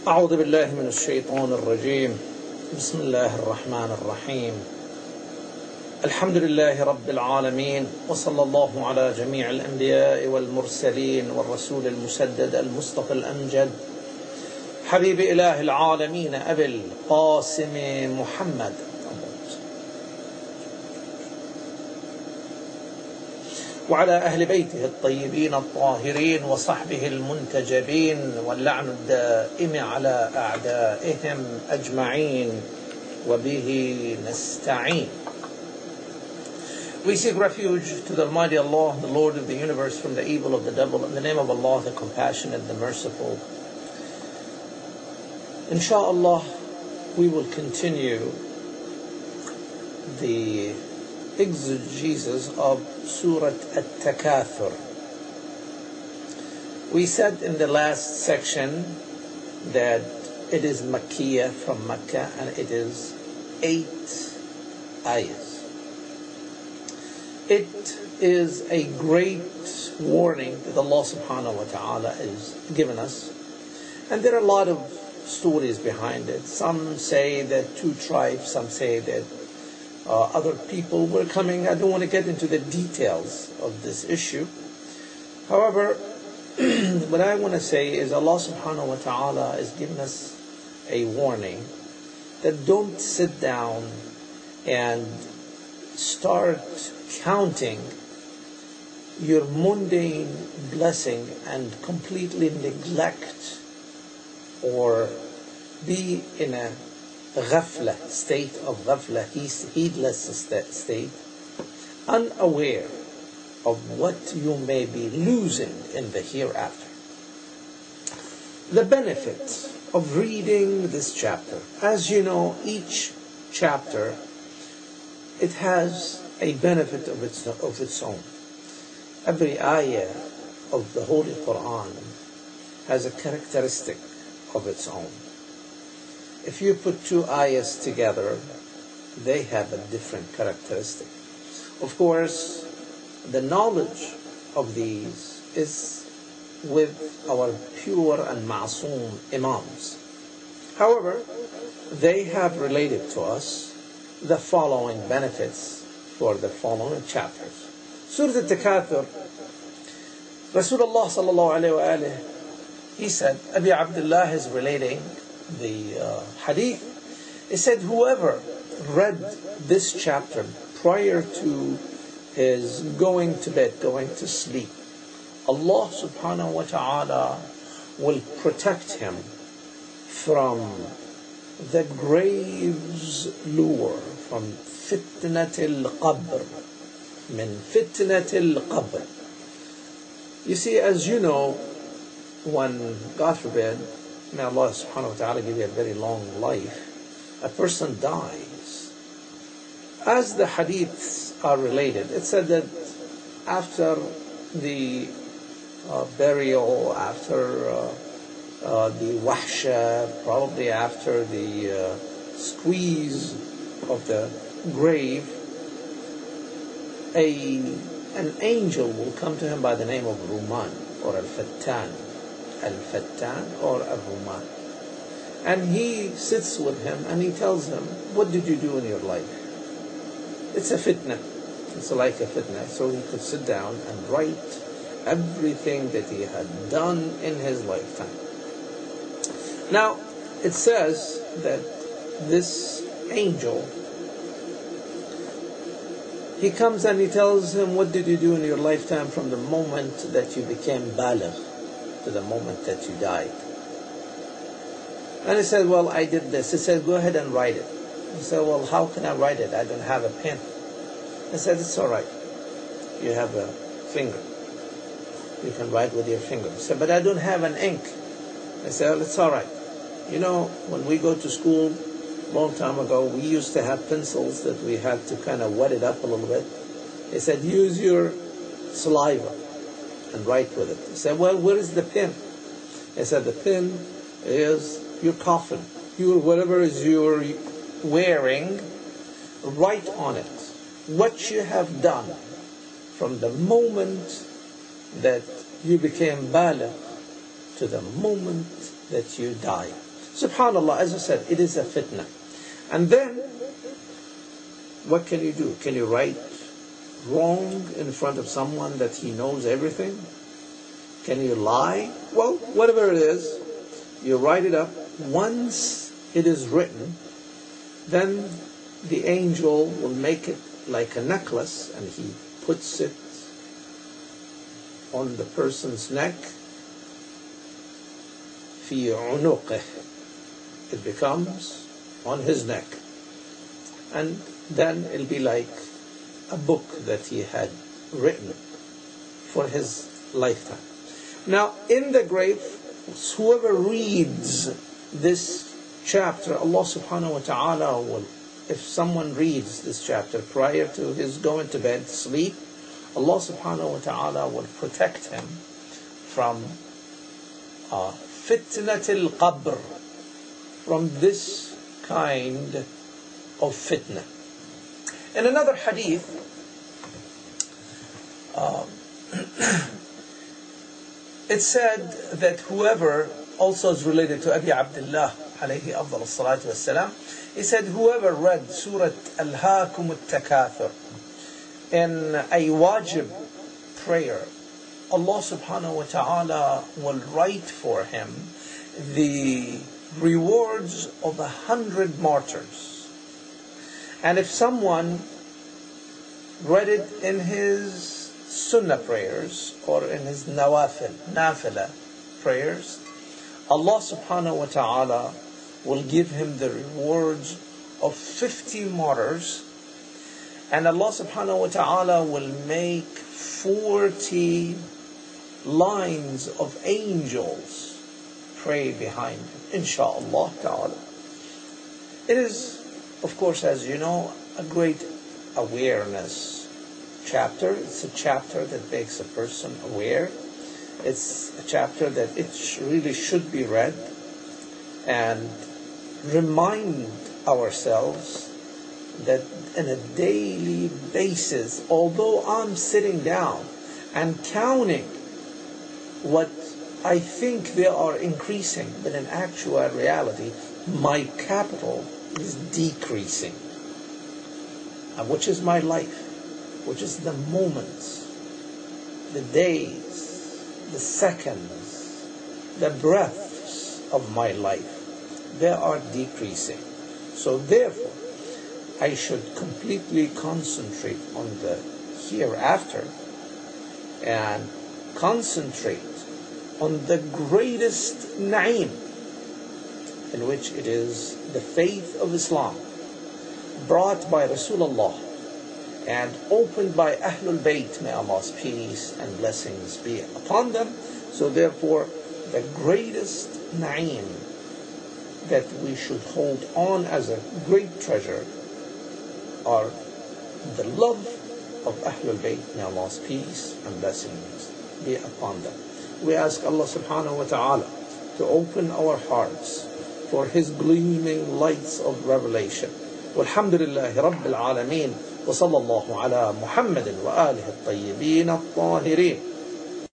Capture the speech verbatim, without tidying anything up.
أعوذ بالله من الشيطان الرجيم بسم الله الرحمن الرحيم الحمد لله رب العالمين وصلى الله على جميع الأنبياء والمرسلين والرسول المسدد المصطفى الأمجد حبيب إله العالمين أبي القاسم محمد وعلى أهل بيته الطيبين الطاهرين وصحبه المنتجبين واللعن الدائم على أعدائهم أجمعين وبه نستعين. We seek refuge to the Almighty Allah, the Lord of the universe, from the evil of the devil, in the name of Allah, the Compassionate, the Merciful. Insha'Allah, we will continue the exegesis of Surah At-Takathur. We said in the last section that it is Makkiyah, from Mecca, and it is eight ayahs. It is a great warning that Allah subhanahu wa ta'ala is giving us. And there are a lot of stories behind it. Some say that two tribes, some say that Uh, other people were coming. I don't want to get into the details of this issue. However, what I want to say is Allah subhanahu wa ta'ala is giving us a warning that don't sit down and start counting your mundane blessing and completely neglect or be in a ghafla, state of ghafla, heedless state, unaware of what you may be losing in the hereafter. The benefit of reading this chapter, as you know, each chapter, it has a benefit of its, of its own. Every ayah of the Holy Quran has a characteristic of its own. If you put two ayahs together, they have a different characteristic. Of course, the knowledge of these is with our pure and ma'soom imams. However, they have related to us the following benefits for the following chapters. Surah At-Takathur, Rasulullah sallallahu alayhi wa alayhi, he said, Abi Abdullah is relating the uh, hadith. It said, whoever read this chapter prior to his going to bed, going to sleep, Allah subhanahu wa ta'ala will protect him from the grave's lure, from fitnatil qabr, min fitnatil qabr. You see, as you know, when, God forbid, may Allah subhanahu wa ta'ala give you a very long life, a person dies. As the hadiths are related, it said that after the uh, burial, after uh, uh, the wahsha, probably after the uh, squeeze of the grave, a an angel will come to him by the name of Ruman or Al-Fattan. Al-Fattan or Ar-Ruman. And he sits with him and he tells him, what did you do in your life? It's a fitna. It's like a fitna. So he could sit down and write everything that he had done in his lifetime. Now, it says that this angel, he comes and he tells him, what did you do in your lifetime from the moment that you became baligh to the moment that you died? And he said, well, I did this. He said, go ahead and write it. He said, well, how can I write it? I don't have a pen. I said, it's all right. You have a finger. You can write with your finger. He said, but I don't have an ink. I said, well, it's all right. You know, when we go to school, a long time ago, we used to have pencils that we had to kind of wet it up a little bit. He said, use your saliva and write with it. He said, well, where is the pen? I said, the pen is your coffin. Your, whatever is you're wearing, write on it what you have done from the moment that you became baligh to the moment that you die. Subhanallah, as I said, it is a fitna. And then, what can you do? Can you write wrong in front of someone that he knows everything? Can you lie? Well, whatever it is, you write it up. Once it is written, then the angel will make it like a necklace, and he puts it on the person's neck. في عنقه. It becomes on his neck. And then it'll be like a book that he had written for his lifetime. Now, in the grave, whoever reads this chapter, Allah subhanahu wa ta'ala will, if someone reads this chapter prior to his going to bed, sleep, Allah subhanahu wa ta'ala will protect him from uh, fitnatil qabr, from this kind of fitna. In another hadith, uh, it said that whoever, also is related to Abi Abdullah alayhi afdal as-salatu was-salam, he said whoever read Surah Al-Haakum Al-Takathur in a wajib prayer, Allah subhanahu wa ta'ala will write for him the rewards of a hundred martyrs. And if someone read it in his sunnah prayers or in his nawafil, nafila prayers, Allah subhanahu wa ta'ala will give him the rewards of fifty martyrs, and Allah subhanahu wa ta'ala will make forty lines of angels pray behind him, insha'Allah ta'ala. It is, of course, as you know, a great awareness chapter. It's a chapter that makes a person aware. It's a chapter that it really should be read and remind ourselves that on a daily basis, although I'm sitting down and counting what I think they are increasing, but in actual reality, my capital is decreasing. And which is my life, which is the moments, the days, the seconds, the breaths of my life. They are decreasing. So therefore, I should completely concentrate on the hereafter and concentrate on the greatest na'im, in which it is the faith of Islam, brought by Rasulullah and opened by Ahlul Bayt, may Allah's peace and blessings be upon them. So therefore, the greatest na'im that we should hold on as a great treasure are the love of Ahlul Bayt, may Allah's peace and blessings be upon them. We ask Allah subhanahu wa ta'ala to open our hearts for His gleaming lights of revelation. Walhamdulillahi Rabbil Alameen, wa sallallahu ala Muhammadin wa alihi at-tayyibin at-tahirin.